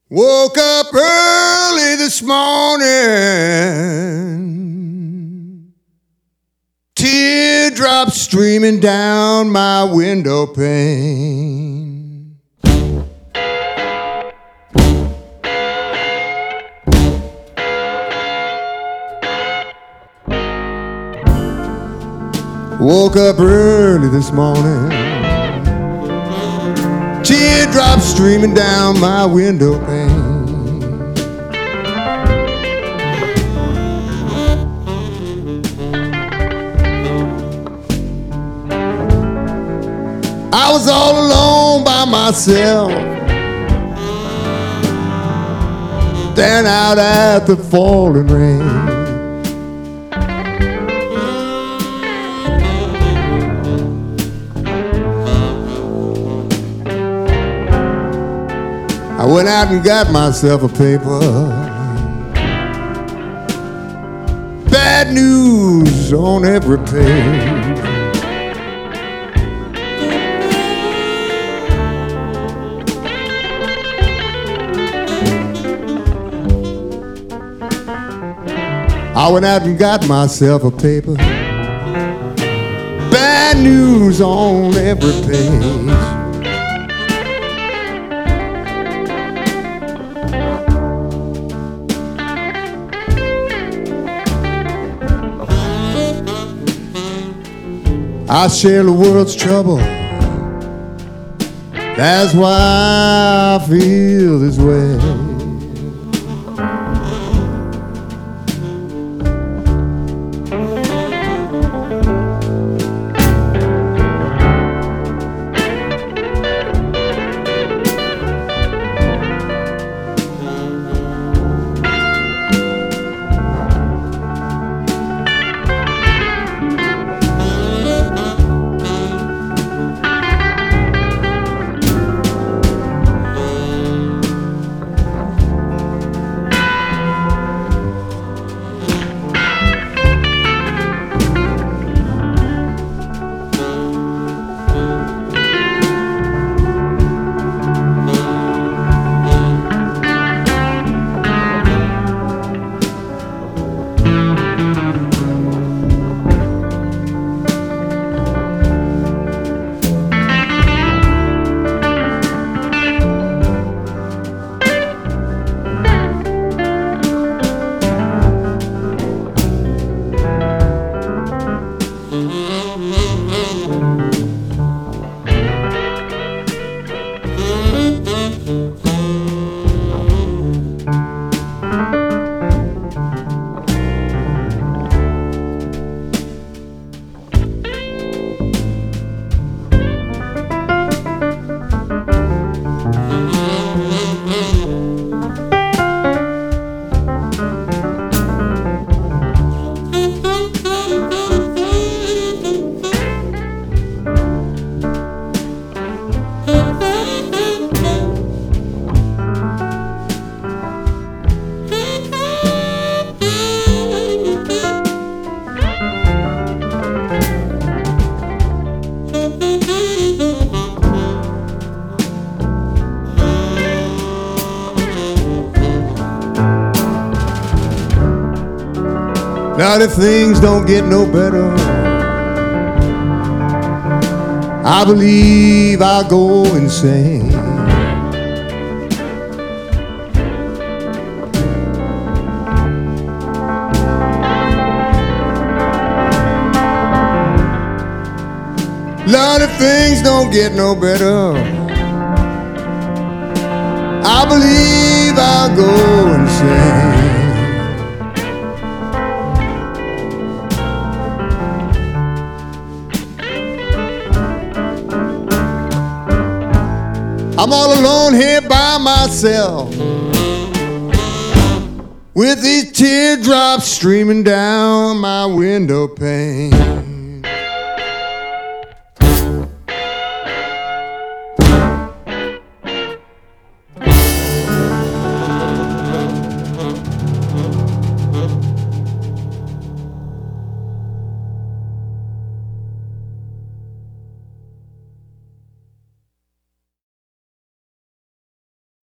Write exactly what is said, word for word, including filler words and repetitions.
Woke up early this morning, teardrops streaming down my window pane. Woke up early this morning, teardrops streaming down my window pane. I was all alone by myself, staring out at the falling rain. I went out and got myself a paper. Bad news on every page. I went out and got myself a paper. Bad news on every page. I share the world's trouble. That's why I feel this way. Now if things don't get no better, I believe I'll go insane. Lord, if things don't get no better, I believe I'll go insane. I'm all alone here by myself, with these teardrops streaming down my window pane.